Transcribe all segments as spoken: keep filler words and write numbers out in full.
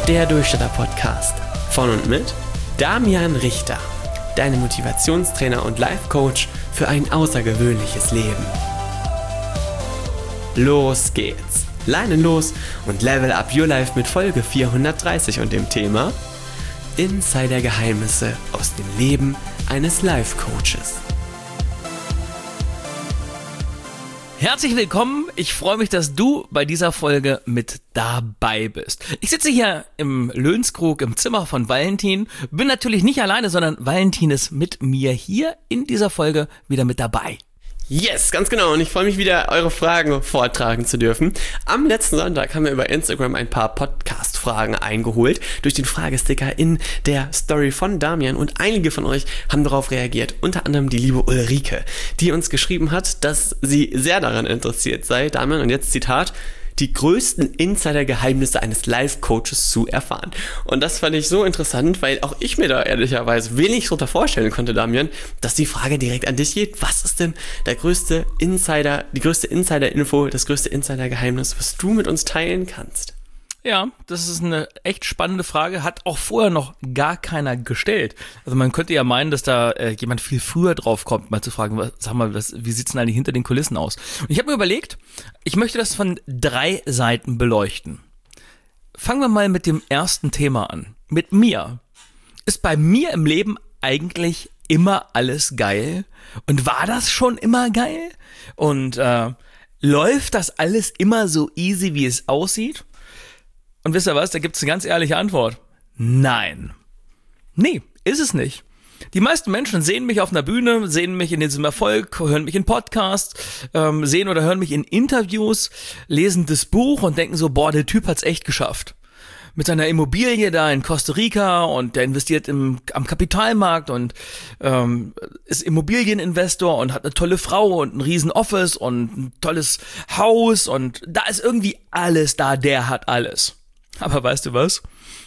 Der Durchstarter-Podcast von und mit Damian Richter, deine Motivationstrainer und Life-Coach für ein außergewöhnliches Leben. Los geht's! Leinen los und level up your life mit Folge vierhundertdreißig und dem Thema Insider-Geheimnisse aus dem Leben eines Life-Coaches. Herzlich willkommen, ich freue mich, dass du bei dieser Folge mit dabei bist. Ich sitze hier im Lönskrug im Zimmer von Valentin, bin natürlich nicht alleine, sondern Valentin ist mit mir hier in dieser Folge wieder mit dabei. Yes, ganz genau, und ich freue mich wieder, eure Fragen vortragen zu dürfen. Am letzten Sonntag haben wir über Instagram ein paar Podcast-Fragen eingeholt, durch den Fragesticker in der Story von Damian, und einige von euch haben darauf reagiert, unter anderem die liebe Ulrike, die uns geschrieben hat, dass sie sehr daran interessiert sei, Damian, und jetzt Zitat, die größten Insider-Geheimnisse eines Life-Coaches zu erfahren. Und das fand ich so interessant, weil auch ich mir da ehrlicherweise wenig darunter vorstellen konnte, Damian, dass die Frage direkt an dich geht. Was ist denn der größte Insider, die größte Insider-Info, das größte Insider-Geheimnis, was du mit uns teilen kannst? Ja, das ist eine echt spannende Frage, hat auch vorher noch gar keiner gestellt. Also man könnte ja meinen, dass da äh, jemand viel früher drauf kommt, mal zu fragen, was, sag mal, was, wie sieht's denn eigentlich hinter den Kulissen aus? Und ich habe mir überlegt, ich möchte das von drei Seiten beleuchten. Fangen wir mal mit dem ersten Thema an. Mit mir. Ist bei mir im Leben eigentlich immer alles geil? Und war das schon immer geil? Und äh, läuft das alles immer so easy, wie es aussieht? Und wisst ihr was, da gibt's eine ganz ehrliche Antwort. Nein. Nee, ist es nicht. Die meisten Menschen sehen mich auf einer Bühne, sehen mich in diesem Erfolg, hören mich in Podcasts, ähm, sehen oder hören mich in Interviews, lesen das Buch und denken so, boah, der Typ hat's echt geschafft. Mit seiner Immobilie da in Costa Rica, und der investiert im, am Kapitalmarkt und ähm, ist Immobilieninvestor und hat eine tolle Frau und ein riesen Office und ein tolles Haus, und da ist irgendwie alles da, der hat alles. Aber weißt du was?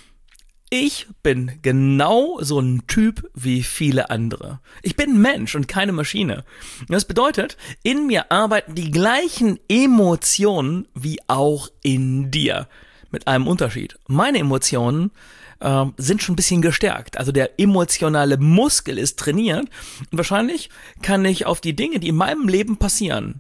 Ich bin genau so ein Typ wie viele andere. Ich bin ein Mensch und keine Maschine. Das bedeutet, in mir arbeiten die gleichen Emotionen wie auch in dir. Mit einem Unterschied. Meine Emotionen äh, sind schon ein bisschen gestärkt. Also der emotionale Muskel ist trainiert. Und wahrscheinlich kann ich auf die Dinge, die in meinem Leben passieren,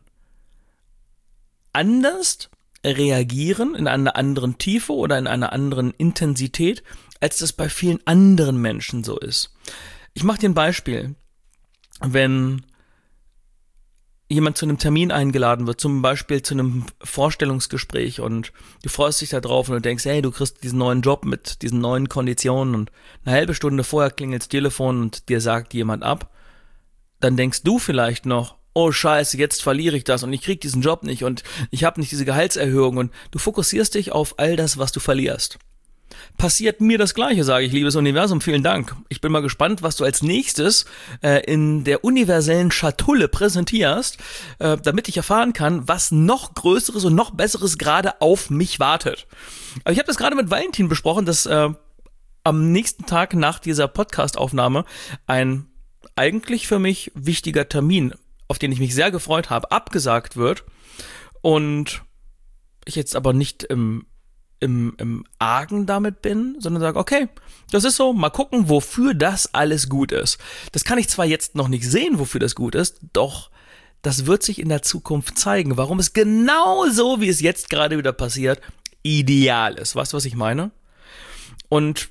anders reagieren, in einer anderen Tiefe oder in einer anderen Intensität, als das bei vielen anderen Menschen so ist. Ich mache dir ein Beispiel. Wenn jemand zu einem Termin eingeladen wird, zum Beispiel zu einem Vorstellungsgespräch, und du freust dich da drauf und du denkst, hey, du kriegst diesen neuen Job mit diesen neuen Konditionen, und eine halbe Stunde vorher klingelt das Telefon und dir sagt jemand ab, dann denkst du vielleicht noch, oh scheiße, jetzt verliere ich das und ich krieg diesen Job nicht und ich habe nicht diese Gehaltserhöhung, und du fokussierst dich auf all das, was du verlierst. Passiert mir das Gleiche, sage ich, liebes Universum, vielen Dank. Ich bin mal gespannt, was du als nächstes äh, in der universellen Schatulle präsentierst, äh, damit ich erfahren kann, was noch Größeres und noch Besseres gerade auf mich wartet. Aber ich habe das gerade mit Valentin besprochen, dass äh, am nächsten Tag nach dieser Podcast-Aufnahme ein eigentlich für mich wichtiger Termin, auf den ich mich sehr gefreut habe, abgesagt wird, und ich jetzt aber nicht im, im, im Argen damit bin, sondern sage, okay, das ist so, mal gucken, wofür das alles gut ist. Das kann ich zwar jetzt noch nicht sehen, wofür das gut ist, doch das wird sich in der Zukunft zeigen, warum es genau so, wie es jetzt gerade wieder passiert, ideal ist. Weißt du, was ich meine? Und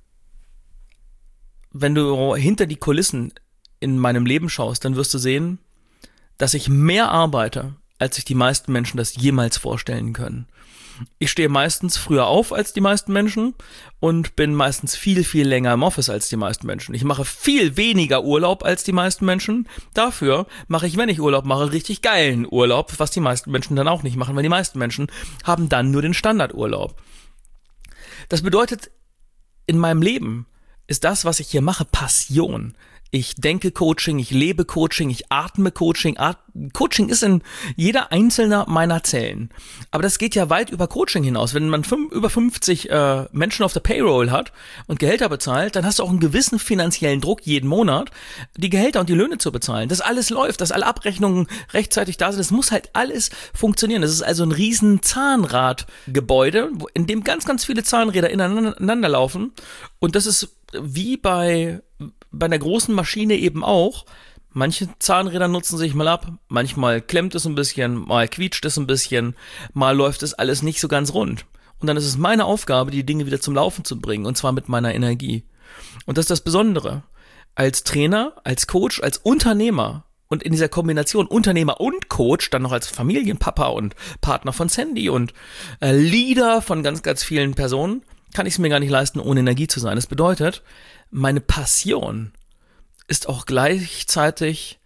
wenn du hinter die Kulissen in meinem Leben schaust, dann wirst du sehen, dass ich mehr arbeite, als sich die meisten Menschen das jemals vorstellen können. Ich stehe meistens früher auf als die meisten Menschen und bin meistens viel, viel länger im Office als die meisten Menschen. Ich mache viel weniger Urlaub als die meisten Menschen. Dafür mache ich, wenn ich Urlaub mache, richtig geilen Urlaub, was die meisten Menschen dann auch nicht machen, weil die meisten Menschen haben dann nur den Standardurlaub. Das bedeutet, in meinem Leben ist das, was ich hier mache, Passion. Ich denke Coaching, ich lebe Coaching, ich atme Coaching. At- Coaching ist in jeder einzelne meiner Zellen. Aber das geht ja weit über Coaching hinaus. Wenn man fünf, über fünfzig äh, Menschen auf der Payroll hat und Gehälter bezahlt, dann hast du auch einen gewissen finanziellen Druck jeden Monat, die Gehälter und die Löhne zu bezahlen. Dass alles läuft, dass alle Abrechnungen rechtzeitig da sind. Das muss halt alles funktionieren. Das ist also ein riesen Zahnradgebäude, in dem ganz, ganz viele Zahnräder ineinander laufen. Und das ist wie bei bei einer großen Maschine eben auch. Manche Zahnräder nutzen sich mal ab, manchmal klemmt es ein bisschen, mal quietscht es ein bisschen, mal läuft es alles nicht so ganz rund. Und dann ist es meine Aufgabe, die Dinge wieder zum Laufen zu bringen, und zwar mit meiner Energie. Und das ist das Besondere. Als Trainer, als Coach, als Unternehmer und in dieser Kombination Unternehmer und Coach, dann noch als Familienpapa und Partner von Sandy und äh, Leader von ganz, ganz vielen Personen, kann ich es mir gar nicht leisten, ohne Energie zu sein. Das bedeutet, meine Passion ist auch gleichzeitig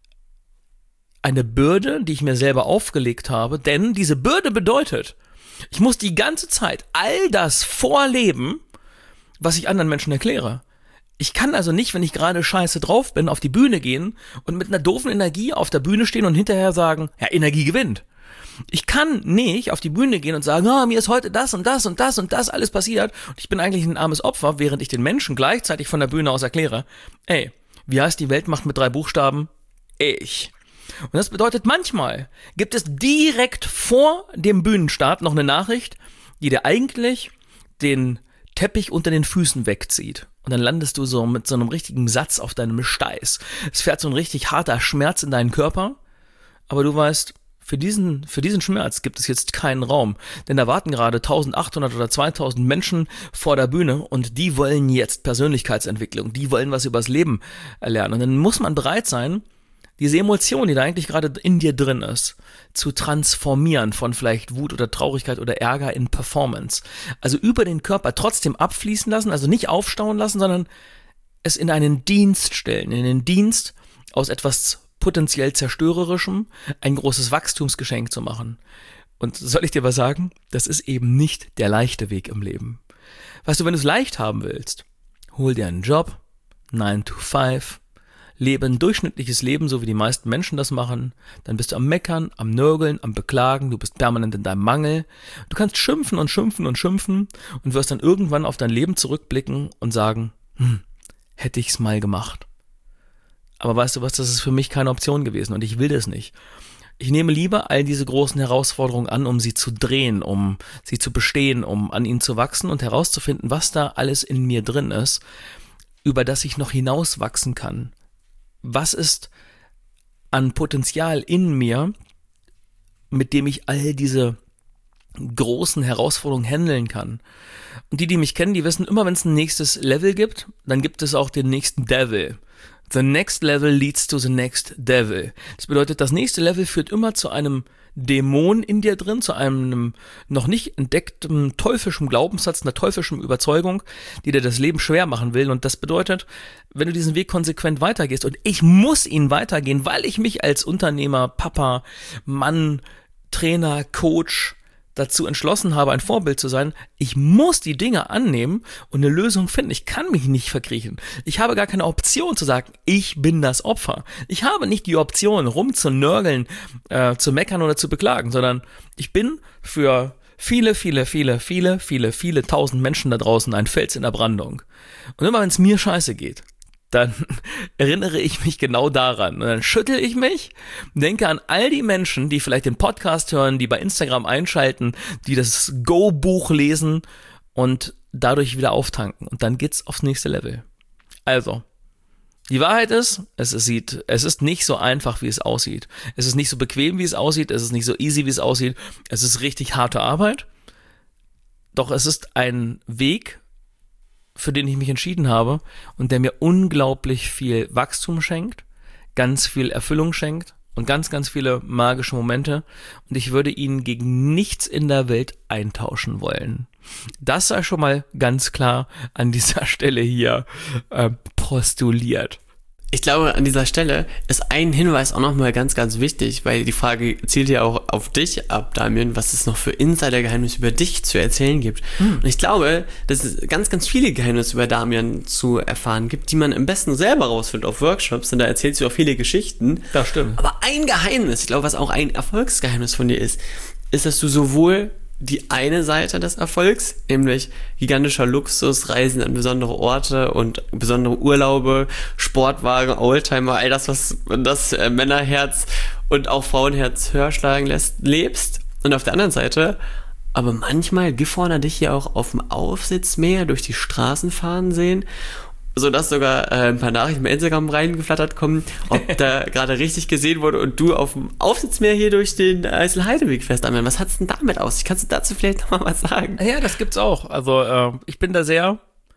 eine Bürde, die ich mir selber aufgelegt habe, denn diese Bürde bedeutet, ich muss die ganze Zeit all das vorleben, was ich anderen Menschen erkläre. Ich kann also nicht, wenn ich gerade scheiße drauf bin, auf die Bühne gehen und mit einer doofen Energie auf der Bühne stehen und hinterher sagen, ja, Energie gewinnt. Ich kann nicht auf die Bühne gehen und sagen, oh, mir ist heute das und das und das und das alles passiert und ich bin eigentlich ein armes Opfer, während ich den Menschen gleichzeitig von der Bühne aus erkläre, ey, wie heißt die Weltmacht mit drei Buchstaben? Ich. Und das bedeutet, manchmal gibt es direkt vor dem Bühnenstart noch eine Nachricht, die dir eigentlich den Teppich unter den Füßen wegzieht. Und dann landest du so mit so einem richtigen Satz auf deinem Steiß. Es fährt so ein richtig harter Schmerz in deinen Körper, aber du weißt, Für diesen, für diesen Schmerz gibt es jetzt keinen Raum, denn da warten gerade eintausendachthundert oder zweitausend Menschen vor der Bühne und die wollen jetzt Persönlichkeitsentwicklung, die wollen was übers Leben erlernen. Und dann muss man bereit sein, diese Emotion, die da eigentlich gerade in dir drin ist, zu transformieren von vielleicht Wut oder Traurigkeit oder Ärger in Performance. Also über den Körper trotzdem abfließen lassen, also nicht aufstauen lassen, sondern es in einen Dienst stellen, in den Dienst aus etwas potenziell zerstörerischem ein großes Wachstumsgeschenk zu machen. Und soll ich dir was sagen? Das ist eben nicht der leichte Weg im Leben. Weißt du, wenn du es leicht haben willst, hol dir einen Job, nine to five, lebe ein durchschnittliches Leben, so wie die meisten Menschen das machen, dann bist du am Meckern, am Nörgeln, am Beklagen, du bist permanent in deinem Mangel. Du kannst schimpfen und schimpfen und schimpfen und wirst dann irgendwann auf dein Leben zurückblicken und sagen, hm, hätte ich's mal gemacht. Aber weißt du was, das ist für mich keine Option gewesen und ich will das nicht. Ich nehme lieber all diese großen Herausforderungen an, um sie zu drehen, um sie zu bestehen, um an ihnen zu wachsen und herauszufinden, was da alles in mir drin ist, über das ich noch hinauswachsen kann. Was ist an Potenzial in mir, mit dem ich all diese großen Herausforderungen handeln kann. Und die, die mich kennen, die wissen, immer wenn es ein nächstes Level gibt, dann gibt es auch den nächsten Devil. The next level leads to the next devil. Das bedeutet, das nächste Level führt immer zu einem Dämon in dir drin, zu einem noch nicht entdeckten teuflischen Glaubenssatz, einer teuflischen Überzeugung, die dir das Leben schwer machen will. Und das bedeutet, wenn du diesen Weg konsequent weitergehst, und ich muss ihn weitergehen, weil ich mich als Unternehmer, Papa, Mann, Trainer, Coach dazu entschlossen habe, ein Vorbild zu sein, ich muss die Dinge annehmen und eine Lösung finden. Ich kann mich nicht verkriechen. Ich habe gar keine Option zu sagen, ich bin das Opfer. Ich habe nicht die Option, rumzunörgeln, äh, zu meckern oder zu beklagen, sondern ich bin für viele, viele, viele, viele, viele, viele tausend Menschen da draußen ein Fels in der Brandung. Und immer wenn es mir scheiße geht, dann erinnere ich mich genau daran. Und dann schüttel ich mich, denke an all die Menschen, die vielleicht den Podcast hören, die bei Instagram einschalten, die das Go-Buch lesen und dadurch wieder auftanken. Und dann geht's aufs nächste Level. Also, die Wahrheit ist, es ist, sieht, es ist nicht so einfach, wie es aussieht. Es ist nicht so bequem, wie es aussieht. Es ist nicht so easy, wie es aussieht. Es ist richtig harte Arbeit. Doch es ist ein Weg, für den ich mich entschieden habe und der mir unglaublich viel Wachstum schenkt, ganz viel Erfüllung schenkt und ganz, ganz viele magische Momente und ich würde ihn gegen nichts in der Welt eintauschen wollen. Das sei schon mal ganz klar an dieser Stelle hier äh, postuliert. Ich glaube, an dieser Stelle ist ein Hinweis auch nochmal ganz, ganz wichtig, weil die Frage zielt ja auch auf dich ab, Damian, was es noch für Insider-Geheimnisse über dich zu erzählen gibt. Hm. Und ich glaube, dass es ganz, ganz viele Geheimnisse über Damian zu erfahren gibt, die man am besten selber rausfindet auf Workshops, und da erzählst du auch viele Geschichten. Das stimmt. Aber ein Geheimnis, ich glaube, was auch ein Erfolgsgeheimnis von dir ist, ist, dass du sowohl die eine Seite des Erfolgs, nämlich gigantischer Luxus, Reisen an besondere Orte und besondere Urlaube, Sportwagen, Oldtimer, all das, was das äh, Männerherz und auch Frauenherz höher schlagen lässt, lebst. Und auf der anderen Seite aber manchmal Gifhorner dich hier auch auf dem Aufsitzmäher durch die Straßen fahren sehen, sodass sogar äh, ein paar Nachrichten bei Instagram reingeflattert kommen, ob da gerade richtig gesehen wurde und du auf dem Aufsitzmeer hier durch den Eiselheideweg fährst. Was hat's denn damit aus? Kannst du dazu vielleicht nochmal was sagen? Ja, das gibt's auch. Also äh, ich bin da sehr,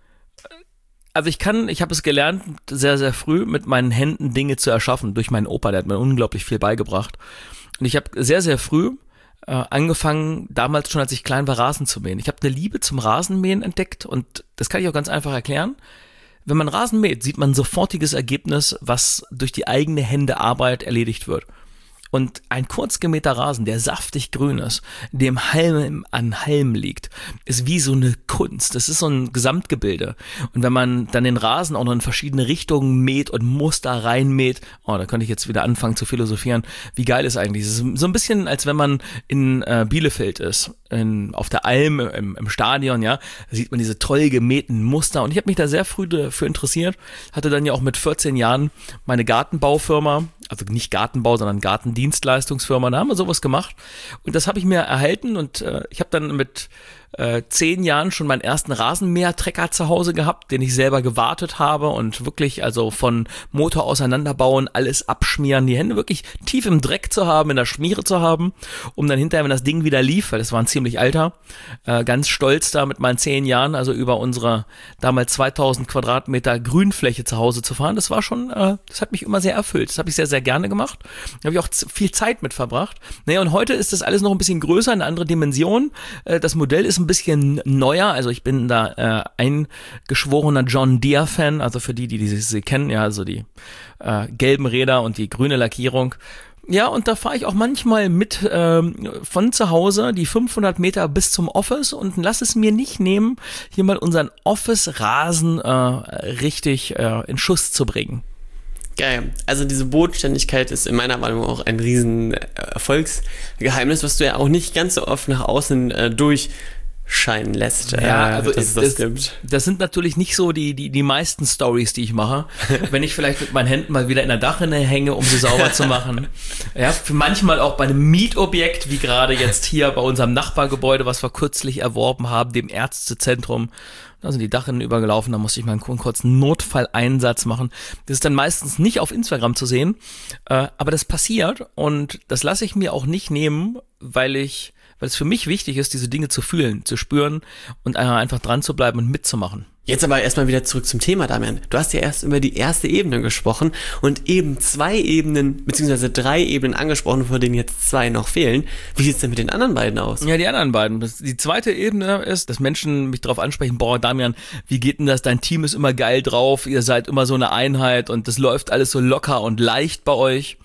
also ich kann, ich habe es gelernt, sehr, sehr früh mit meinen Händen Dinge zu erschaffen. Durch meinen Opa, der hat mir unglaublich viel beigebracht. Und ich habe sehr, sehr früh äh, angefangen, damals schon, als ich klein war, Rasen zu mähen. Ich habe eine Liebe zum Rasenmähen entdeckt und das kann ich auch ganz einfach erklären. Wenn man Rasen mäht, sieht man ein sofortiges Ergebnis, was durch die eigene Hände Arbeit erledigt wird. Und ein kurz gemähter Rasen, der saftig grün ist, dem Halm an Halm liegt, ist wie so eine Kunst. Das ist so ein Gesamtgebilde. Und wenn man dann den Rasen auch noch in verschiedene Richtungen mäht und Muster reinmäht, oh, da könnte ich jetzt wieder anfangen zu philosophieren. Wie geil ist eigentlich? Es ist so ein bisschen, als wenn man in äh, Bielefeld ist, in, auf der Alm, im, im Stadion, ja, da sieht man diese toll gemähten Muster. Und ich habe mich da sehr früh dafür interessiert, hatte dann ja auch mit vierzehn Jahren meine Gartenbaufirma, also nicht Gartenbau, sondern Gartendienstleistungsfirma, da haben wir sowas gemacht und das habe ich mir erhalten und äh, ich habe dann mit äh, zehn Jahren schon meinen ersten Rasenmäher-Trecker zu Hause gehabt, den ich selber gewartet habe und wirklich also von Motor auseinanderbauen, alles abschmieren, die Hände wirklich tief im Dreck zu haben, in der Schmiere zu haben, um dann hinterher, wenn das Ding wieder lief, weil das war ein ziemlich alter, äh, ganz stolz da mit meinen zehn Jahren, also über unsere damals zweitausend Quadratmeter Grünfläche zu Hause zu fahren, das war schon, äh, das hat mich immer sehr erfüllt, das habe ich sehr, sehr gerne gemacht, da habe ich auch z- viel Zeit mit verbracht. Naja, und heute ist das alles noch ein bisschen größer, eine andere Dimension, äh, das Modell ist ein bisschen neuer, also ich bin da äh, eingeschworener John Deere-Fan, also für die, die, die sie kennen, ja, also die äh, gelben Räder und die grüne Lackierung. Ja, und da fahre ich auch manchmal mit ähm, von zu Hause die fünfhundert Meter bis zum Office und lass es mir nicht nehmen, hier mal unseren Office-Rasen äh, richtig äh, in Schuss zu bringen. Geil. Also diese Bodenständigkeit ist in meiner Meinung auch ein riesen Erfolgsgeheimnis, was du ja auch nicht ganz so oft nach außen äh, durchscheinen lässt. Ja, also dass es, das, das, stimmt. das sind natürlich nicht so die, die, die meisten Stories, die ich mache. Wenn ich vielleicht mit meinen Händen mal wieder in der Dachrinne hänge, um sie sauber zu machen. Ja, für manchmal auch bei einem Mietobjekt, wie gerade jetzt hier bei unserem Nachbargebäude, was wir kürzlich erworben haben, dem Ärztezentrum. Da sind die Dachinnen übergelaufen, da musste ich mal einen kurzen Notfalleinsatz machen. Das ist dann meistens nicht auf Instagram zu sehen, äh, aber das passiert und das lasse ich mir auch nicht nehmen, weil ich, weil es für mich wichtig ist, diese Dinge zu fühlen, zu spüren und einfach dran zu bleiben und mitzumachen. Jetzt aber erstmal wieder zurück zum Thema, Damian. Du hast ja erst über die erste Ebene gesprochen und eben zwei Ebenen, beziehungsweise drei Ebenen angesprochen, von denen jetzt zwei noch fehlen. Wie sieht's denn mit den anderen beiden aus? Ja, die anderen beiden. Das, die zweite Ebene ist, dass Menschen mich darauf ansprechen, boah, Damian, wie geht denn das? Dein Team ist immer geil drauf, ihr seid immer so eine Einheit und das läuft alles so locker und leicht bei euch.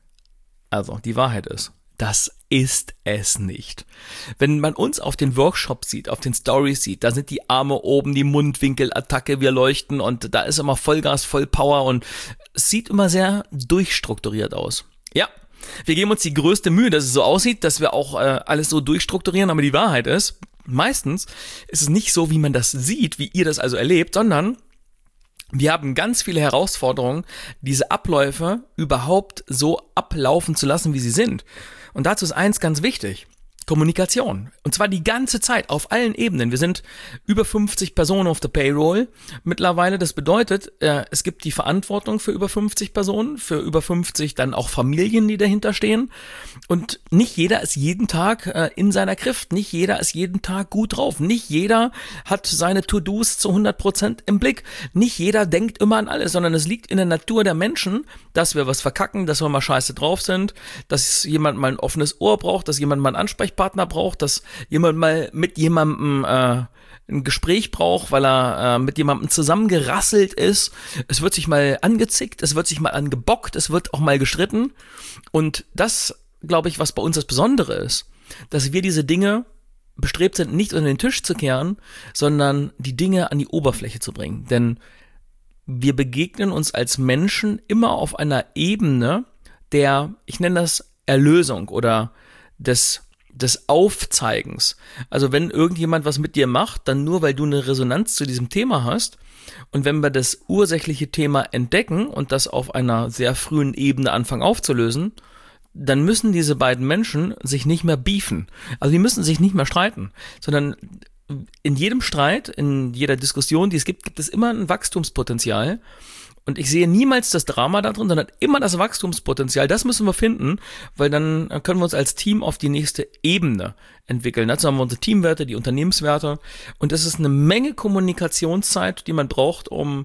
Also, die Wahrheit ist, das ist es nicht. Wenn man uns auf den Workshops sieht, auf den Stories sieht, da sind die Arme oben, die Mundwinkelattacke, wir leuchten und da ist immer Vollgas, voll Power und es sieht immer sehr durchstrukturiert aus. Ja, wir geben uns die größte Mühe, dass es so aussieht, dass wir auch äh, alles so durchstrukturieren, aber die Wahrheit ist, meistens ist es nicht so, wie man das sieht, wie ihr das also erlebt, sondern wir haben ganz viele Herausforderungen, diese Abläufe überhaupt so ablaufen zu lassen, wie sie sind. Und dazu ist eins ganz wichtig. Kommunikation. Und zwar die ganze Zeit, auf allen Ebenen. Wir sind über fünfzig Personen auf der Payroll mittlerweile. Das bedeutet, äh, es gibt die Verantwortung für über fünfzig Personen, für über fünfzig dann auch Familien, die dahinter stehen. Und nicht jeder ist jeden Tag äh, in seiner Grift. Nicht jeder ist jeden Tag gut drauf. Nicht jeder hat seine To-Dos zu hundert Prozent im Blick. Nicht jeder denkt immer an alles, sondern es liegt in der Natur der Menschen, dass wir was verkacken, dass wir mal scheiße drauf sind, dass jemand mal ein offenes Ohr braucht, dass jemand mal einen Ansprechpartner Ansprechpartner braucht, dass jemand mal mit jemandem äh, ein Gespräch braucht, weil er äh, mit jemandem zusammengerasselt ist. Es wird sich mal angezickt, es wird sich mal angebockt, es wird auch mal gestritten. Und das, glaube ich, was bei uns das Besondere ist, dass wir diese Dinge bestrebt sind, nicht unter den Tisch zu kehren, sondern die Dinge an die Oberfläche zu bringen. Denn wir begegnen uns als Menschen immer auf einer Ebene der, ich nenne das Erlösung oder des, des Aufzeigens. Also wenn irgendjemand was mit dir macht, dann nur, weil du eine Resonanz zu diesem Thema hast. Und wenn wir das ursächliche Thema entdecken und das auf einer sehr frühen Ebene anfangen aufzulösen, dann müssen diese beiden Menschen sich nicht mehr beefen. Also die müssen sich nicht mehr streiten, sondern in jedem Streit, in jeder Diskussion, die es gibt, gibt es immer ein Wachstumspotenzial. Und ich sehe niemals das Drama da drin, sondern immer das Wachstumspotenzial. Das müssen wir finden, weil dann können wir uns als Team auf die nächste Ebene entwickeln. Dazu haben wir unsere Teamwerte, die Unternehmenswerte. Und das ist eine Menge Kommunikationszeit, die man braucht, um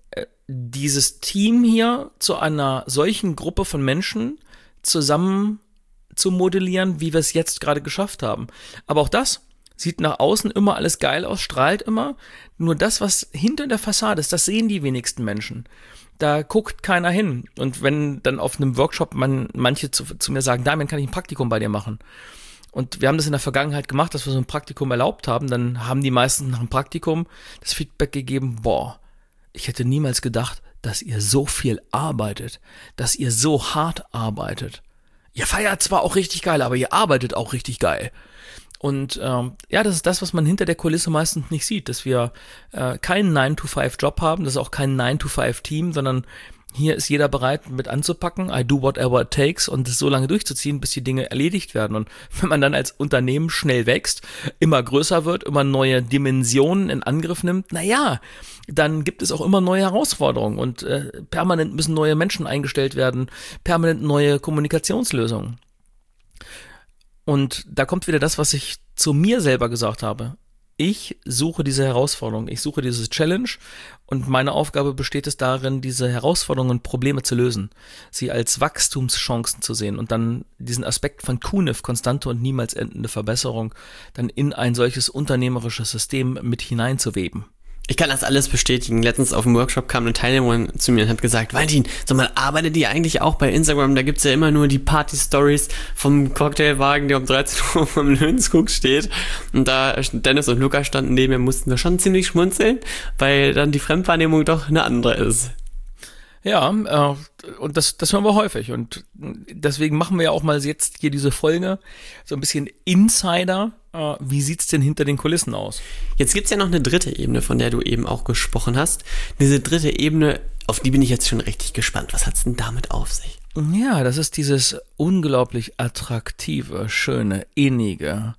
dieses Team hier zu einer solchen Gruppe von Menschen zusammen zu modellieren, wie wir es jetzt gerade geschafft haben. Aber auch das sieht nach außen immer alles geil aus, strahlt immer. Nur das, was hinter der Fassade ist, das sehen die wenigsten Menschen. Da guckt keiner hin. Und wenn dann auf einem Workshop man, manche zu, zu mir sagen, Damian, kann ich ein Praktikum bei dir machen? Und wir haben das in der Vergangenheit gemacht, dass wir so ein Praktikum erlaubt haben. Dann haben die meisten nach dem Praktikum das Feedback gegeben, boah, ich hätte niemals gedacht, dass ihr so viel arbeitet, dass ihr so hart arbeitet. Ihr feiert zwar auch richtig geil, aber ihr arbeitet auch richtig geil. Und ähm, ja, das ist das, was man hinter der Kulisse meistens nicht sieht, dass wir äh, keinen nine to five Job haben, das ist auch kein nine to five Team, sondern hier ist jeder bereit, mit anzupacken, I do whatever it takes und es so lange durchzuziehen, bis die Dinge erledigt werden. Und wenn man dann als Unternehmen schnell wächst, immer größer wird, immer neue Dimensionen in Angriff nimmt, naja, dann gibt es auch immer neue Herausforderungen und äh, permanent müssen neue Menschen eingestellt werden, permanent neue Kommunikationslösungen. Und da kommt wieder das, was ich zu mir selber gesagt habe. Ich suche diese Herausforderung, ich suche diese Challenge und meine Aufgabe besteht es darin, diese Herausforderungen und Probleme zu lösen, sie als Wachstumschancen zu sehen und dann diesen Aspekt von Q N I F, konstante und niemals endende Verbesserung, dann in ein solches unternehmerisches System mit hineinzuweben. Ich kann das alles bestätigen. Letztens auf dem Workshop kam eine Teilnehmerin zu mir und hat gesagt, Valentin, sag mal, arbeitet ihr eigentlich auch bei Instagram? Da gibt's ja immer nur die Party-Stories vom Cocktailwagen, der um dreizehn Uhr vom Löwenskog steht. Und da Dennis und Luca standen neben mir, mussten wir schon ziemlich schmunzeln, weil dann die Fremdwahrnehmung doch eine andere ist. Ja, äh, und das, das hören wir häufig und deswegen machen wir ja auch mal jetzt hier diese Folge so ein bisschen Insider. Äh, wie sieht's denn hinter den Kulissen aus? Jetzt gibt's ja noch eine dritte Ebene, von der du eben auch gesprochen hast. Diese dritte Ebene, auf die bin ich jetzt schon richtig gespannt. Was hat's denn damit auf sich? Ja, das ist dieses unglaublich attraktive, schöne, innige,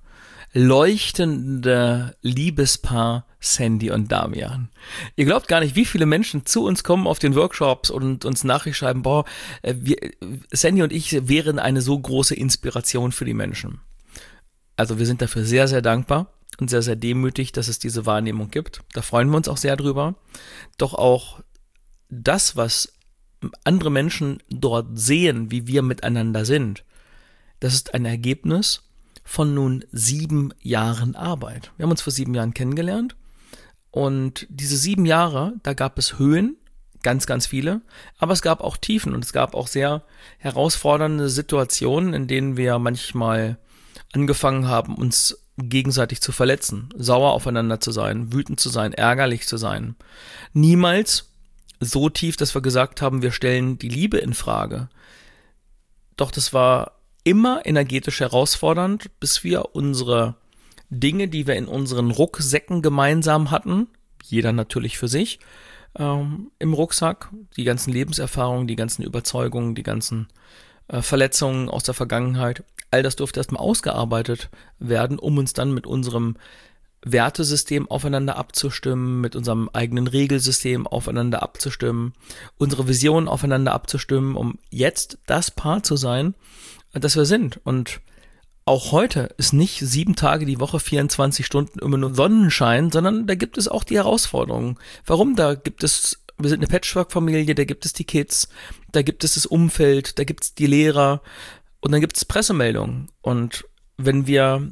leuchtende Liebespaar Sandy und Damian. Ihr glaubt gar nicht, wie viele Menschen zu uns kommen auf den Workshops und uns Nachricht schreiben, boah, wir, Sandy und ich wären eine so große Inspiration für die Menschen. Also wir sind dafür sehr, sehr dankbar und sehr, sehr demütig, dass es diese Wahrnehmung gibt. Da freuen wir uns auch sehr drüber. Doch auch das, was andere Menschen dort sehen, wie wir miteinander sind, das ist ein Ergebnis von nun sieben Jahren Arbeit. Wir haben uns vor sieben Jahren kennengelernt und diese sieben Jahre, da gab es Höhen, ganz, ganz viele, aber es gab auch Tiefen und es gab auch sehr herausfordernde Situationen, in denen wir manchmal angefangen haben, uns gegenseitig zu verletzen, sauer aufeinander zu sein, wütend zu sein, ärgerlich zu sein. Niemals so tief, dass wir gesagt haben, wir stellen die Liebe in Frage. Doch das war immer energetisch herausfordernd, bis wir unsere Dinge, die wir in unseren Rucksäcken gemeinsam hatten, jeder natürlich für sich, ähm, im Rucksack, die ganzen Lebenserfahrungen, die ganzen Überzeugungen, die ganzen äh, Verletzungen aus der Vergangenheit, all das durfte erstmal ausgearbeitet werden, um uns dann mit unserem Wertesystem aufeinander abzustimmen, mit unserem eigenen Regelsystem aufeinander abzustimmen, unsere Visionen aufeinander abzustimmen, um jetzt das Paar zu sein, das wir sind. Und auch heute ist nicht sieben Tage die Woche, vierundzwanzig Stunden immer nur Sonnenschein, sondern da gibt es auch die Herausforderungen. Warum? Da gibt es, wir sind eine Patchwork-Familie, da gibt es die Kids, da gibt es das Umfeld, da gibt es die Lehrer und dann gibt es Pressemeldungen. Und wenn wir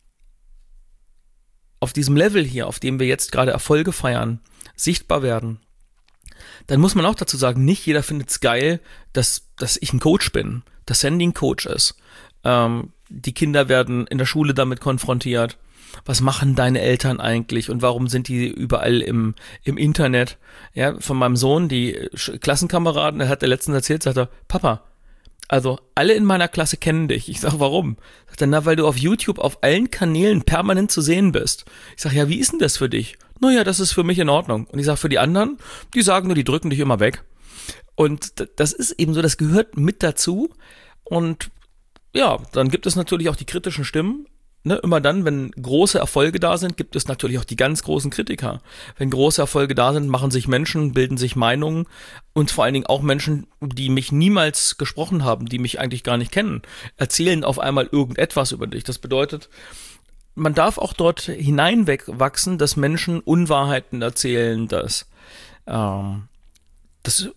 auf diesem Level hier, auf dem wir jetzt gerade Erfolge feiern, sichtbar werden, dann muss man auch dazu sagen, nicht jeder findet es geil, dass, dass ich ein Coach bin, dass Sandy ein Coach ist. Ähm, die Kinder werden in der Schule damit konfrontiert. Was machen deine Eltern eigentlich und warum sind die überall im, im Internet? Ja, von meinem Sohn, die Klassenkameraden, der hat der letztens erzählt, sagt er, Papa, also alle in meiner Klasse kennen dich. Ich sag, warum? Sagt er, na, weil du auf YouTube auf allen Kanälen permanent zu sehen bist. Ich sag, ja, wie ist denn das für dich? Naja, das ist für mich in Ordnung. Und ich sag, für die anderen, die sagen nur, die drücken dich immer weg. Und das ist eben so, das gehört mit dazu. Und ja, dann gibt es natürlich auch die kritischen Stimmen. Ne, immer dann, wenn große Erfolge da sind, gibt es natürlich auch die ganz großen Kritiker. Wenn große Erfolge da sind, machen sich Menschen, bilden sich Meinungen und vor allen Dingen auch Menschen, die mich niemals gesprochen haben, die mich eigentlich gar nicht kennen, erzählen auf einmal irgendetwas über dich. Das bedeutet, man darf auch dort hineinwachsen, dass Menschen Unwahrheiten erzählen, dass ähm, das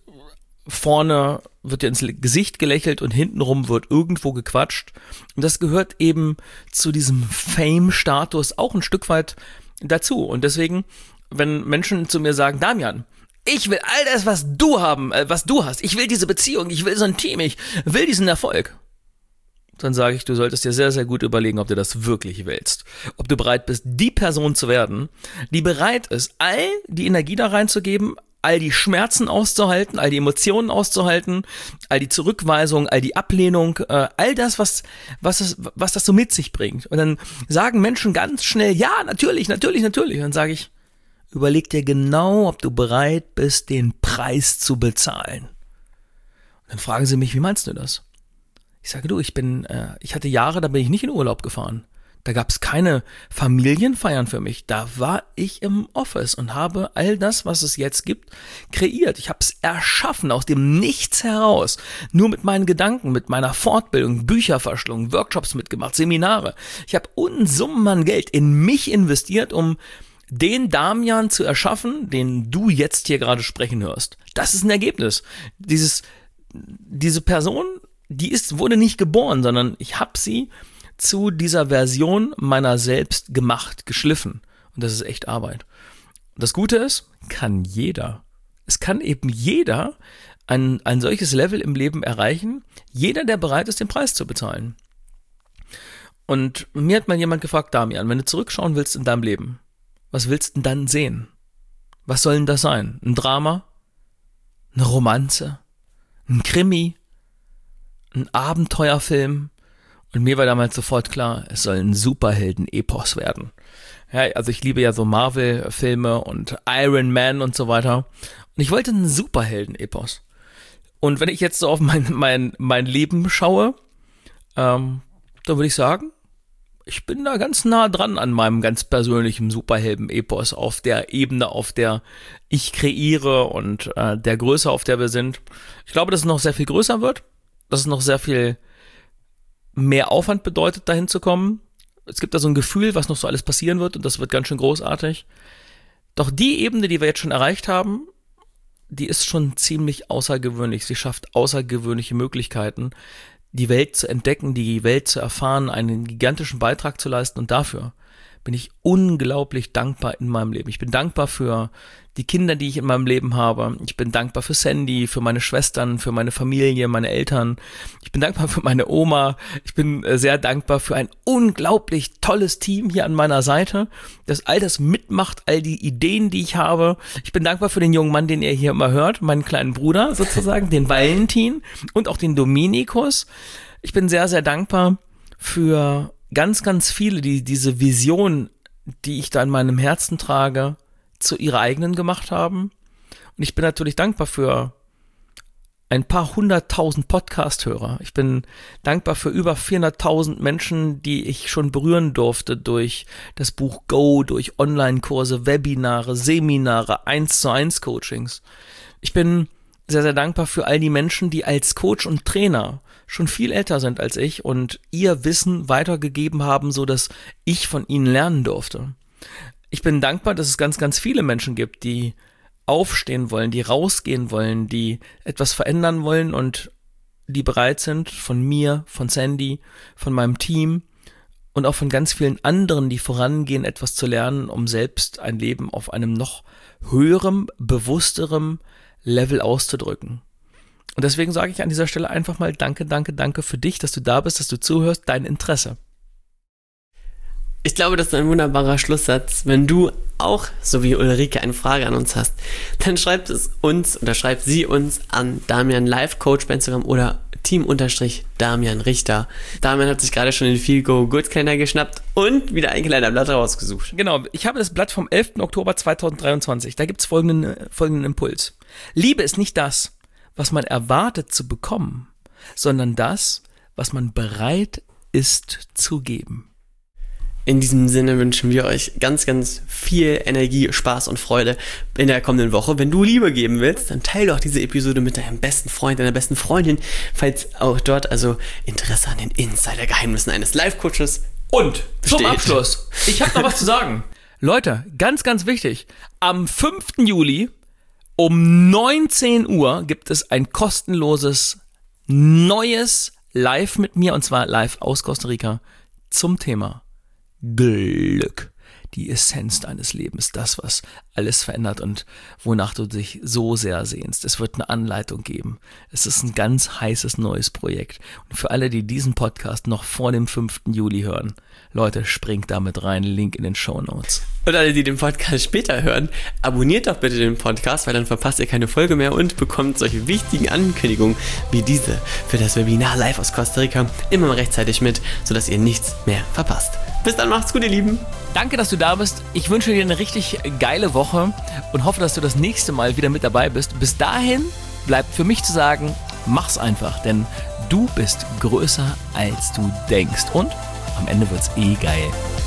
vorne wird dir ins Gesicht gelächelt und hintenrum wird irgendwo gequatscht. Und das gehört eben zu diesem Fame-Status auch ein Stück weit dazu. Und deswegen, wenn Menschen zu mir sagen, Damian, ich will all das, was du haben, äh, was du hast, ich will diese Beziehung, ich will so ein Team, ich will diesen Erfolg, dann sage ich, du solltest dir sehr, sehr gut überlegen, ob du das wirklich willst. Ob du bereit bist, die Person zu werden, die bereit ist, all die Energie da reinzugeben, all die Schmerzen auszuhalten, all die Emotionen auszuhalten, all die Zurückweisung, all die Ablehnung, äh, all das, was, was, es, was das so mit sich bringt. Und dann sagen Menschen ganz schnell, ja, natürlich, natürlich, natürlich. Und dann sage ich, überleg dir genau, ob du bereit bist, den Preis zu bezahlen. Und dann fragen sie mich, wie meinst du das? Ich sage, du, ich bin, äh, ich hatte Jahre, da bin ich nicht in Urlaub gefahren. Da gab es keine Familienfeiern für mich. Da war ich im Office und habe all das, was es jetzt gibt, kreiert. Ich habe es erschaffen aus dem Nichts heraus. Nur mit meinen Gedanken, mit meiner Fortbildung, Bücherverschlungen, Workshops mitgemacht, Seminare. Ich habe Unsummen an Geld in mich investiert, um den Damian zu erschaffen, den du jetzt hier gerade sprechen hörst. Das ist ein Ergebnis. Dieses, diese Person, die ist, wurde nicht geboren, sondern ich habe sie zu dieser Version meiner selbst gemacht, geschliffen. Und das ist echt Arbeit. Und das Gute ist, kann jeder. Es kann eben jeder ein, ein solches Level im Leben erreichen. Jeder, der bereit ist, den Preis zu bezahlen. Und mir hat mal jemand gefragt, Damian, wenn du zurückschauen willst in deinem Leben, was willst du denn dann sehen? Was soll denn das sein? Ein Drama? Eine Romanze? Ein Krimi? Ein Abenteuerfilm? Und mir war damals sofort klar, es soll ein Superhelden-Epos werden. Ja, also ich liebe ja so Marvel-Filme und Iron Man und so weiter. Und ich wollte einen Superhelden-Epos. Und wenn ich jetzt so auf mein, mein, mein Leben schaue, ähm, dann würde ich sagen, ich bin da ganz nah dran an meinem ganz persönlichen Superhelden-Epos auf der Ebene, auf der ich kreiere und äh, der Größe, auf der wir sind. Ich glaube, dass es noch sehr viel größer wird, dass es noch sehr viel mehr Aufwand bedeutet, dahin zu kommen. Es gibt da so ein Gefühl, was noch so alles passieren wird und das wird ganz schön großartig. Doch die Ebene, die wir jetzt schon erreicht haben, die ist schon ziemlich außergewöhnlich. Sie schafft außergewöhnliche Möglichkeiten, die Welt zu entdecken, die Welt zu erfahren, einen gigantischen Beitrag zu leisten und dafür bin ich unglaublich dankbar in meinem Leben. Ich bin dankbar für die Kinder, die ich in meinem Leben habe. Ich bin dankbar für Sandy, für meine Schwestern, für meine Familie, meine Eltern. Ich bin dankbar für meine Oma. Ich bin sehr dankbar für ein unglaublich tolles Team hier an meiner Seite, das all das mitmacht, all die Ideen, die ich habe. Ich bin dankbar für den jungen Mann, den ihr hier immer hört, meinen kleinen Bruder sozusagen, den Valentin und auch den Dominikus. Ich bin sehr, sehr dankbar für ganz, ganz viele, die diese Vision, die ich da in meinem Herzen trage, zu ihrer eigenen gemacht haben. Und ich bin natürlich dankbar für ein paar hunderttausend Podcast-Hörer. Ich bin dankbar für über vierhunderttausend Menschen, die ich schon berühren durfte durch das Buch Go, durch Online-Kurse, Webinare, Seminare, eins zu eins Coachings. Ich bin sehr, sehr dankbar für all die Menschen, die als Coach und Trainer schon viel älter sind als ich und ihr Wissen weitergegeben haben, so dass ich von ihnen lernen durfte. Ich bin dankbar, dass es ganz, ganz viele Menschen gibt, die aufstehen wollen, die rausgehen wollen, die etwas verändern wollen und die bereit sind, von mir, von Sandy, von meinem Team und auch von ganz vielen anderen, die vorangehen, etwas zu lernen, um selbst ein Leben auf einem noch höherem, bewussterem Level auszudrücken. Und deswegen sage ich an dieser Stelle einfach mal danke, danke, danke für dich, dass du da bist, dass du zuhörst, dein Interesse. Ich glaube, das ist ein wunderbarer Schlusssatz. Wenn du auch, so wie Ulrike, eine Frage an uns hast, dann schreibt es uns oder schreibt sie uns an Damian Life Coach bei Instagram oder Team-Damian Richter. Damian hat sich gerade schon den Feel Go Good Kalender geschnappt und wieder ein Kalenderblatt rausgesucht. Genau, ich habe das Blatt vom elften Oktober zweitausenddreiundzwanzig. Da gibt es folgenden, folgenden Impuls. Liebe ist nicht das, was man erwartet zu bekommen, sondern das, was man bereit ist zu geben. In diesem Sinne wünschen wir euch ganz, ganz viel Energie, Spaß und Freude in der kommenden Woche. Wenn du Liebe geben willst, dann teile doch diese Episode mit deinem besten Freund, deiner besten Freundin, falls auch dort also Interesse an den Insider-Geheimnissen eines Life-Coaches und besteht. Zum Abschluss, ich habe noch was zu sagen. Leute, ganz, ganz wichtig, am fünften Juli um neunzehn Uhr gibt es ein kostenloses, neues Live mit mir, und zwar live aus Costa Rica, zum Thema Glück, die Essenz deines Lebens, das, was alles verändert und wonach du dich so sehr sehnst. Es wird eine Anleitung geben. Es ist ein ganz heißes neues Projekt. Und für alle, die diesen Podcast noch vor dem fünften Juli hören, Leute, springt damit rein, Link in den Shownotes. Und alle, die den Podcast später hören, abonniert doch bitte den Podcast, weil dann verpasst ihr keine Folge mehr und bekommt solche wichtigen Ankündigungen wie diese für das Webinar live aus Costa Rica immer rechtzeitig mit, sodass ihr nichts mehr verpasst. Bis dann, macht's gut, ihr Lieben. Danke, dass du da bist. Ich wünsche dir eine richtig geile Woche und hoffe, dass du das nächste Mal wieder mit dabei bist. Bis dahin bleibt für mich zu sagen, mach's einfach, denn du bist größer, als du denkst. Und am Ende wird's eh geil.